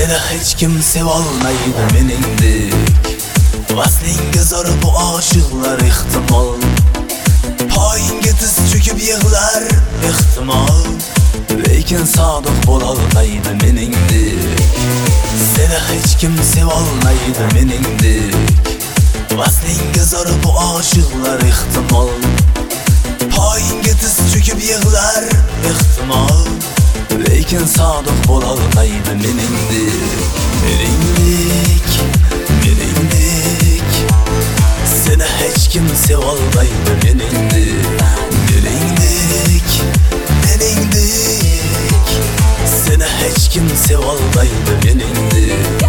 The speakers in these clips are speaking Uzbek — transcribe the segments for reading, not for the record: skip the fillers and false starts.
Seni hech kim sevolmaydi meningdek. Vaslinga zor bu oshiqlar ehtimol, poyinga tiz cho'kib yig'lar ehtimol, lekin sodiq bo'lolmaydi meningdek. Seni hech kim sevolmaydi meningdek. Vaslinga zor bu oshiqlar ehtimol, poyinga tiz cho'kib yig'lar ehtimol, lekin sodiq bo'lolmaydi meningdek. Meningdek, meningdek. Seni hech kim sevolmaydi meningdek. Meningdek, meningdek. Seni hech kim sevolmaydi meningdek.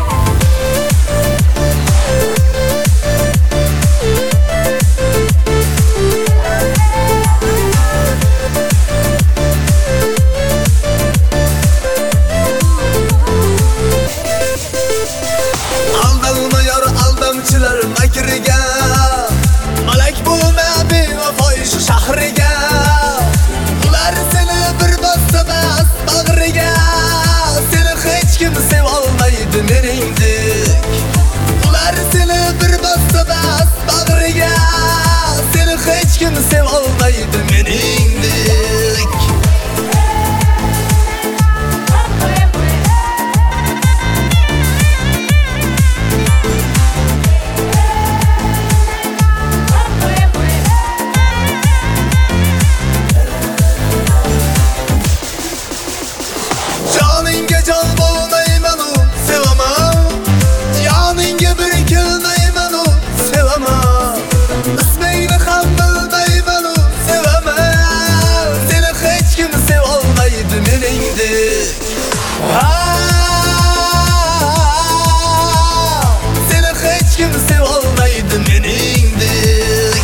Makriga malak bo'lma bevafo shahriga, ular seni bir bossamas bag'riga. Seni hech kim sevolmaydi meningdek. Ular seni bir bossamas bag'riga, seni hech kim sevolmaydi meningdek. Jon bo'lmayman u sevaman, yoningga bir kelmayman u sevaman, ismingni ham bilmayman u sevaman. Seni hech kim sevolmaydi meningdek. Seni hech kim sevolmaydi meningdek.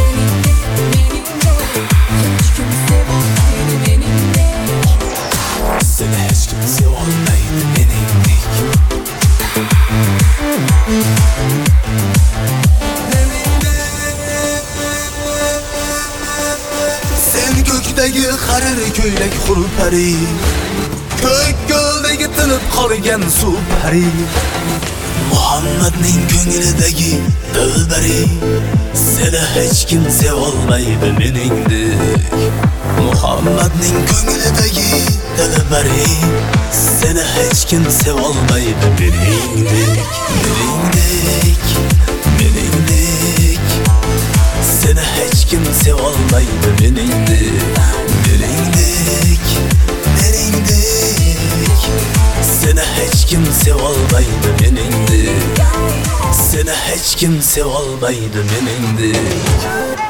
Seni hech kim sevolmaydi meningdek. Sen ko'kdagi harir ko'ylak xulpari, ko'k ko'ldagi tinib qolgan suv pari, Muhammadning ko'nglidagi dilbari. Seni hech kim sevolmaydi meningdek. Muhammadning ko'nglidagi dilbari. Seni hech kim sevolmaydi meningdek. Meningdek, meningdek. Seni hech kim sevolmaydi meningdek. Meningdek, meningdek. Seni hech kim sevolmaydi meningdek. Seni hech kim sevolmaydi meningdek.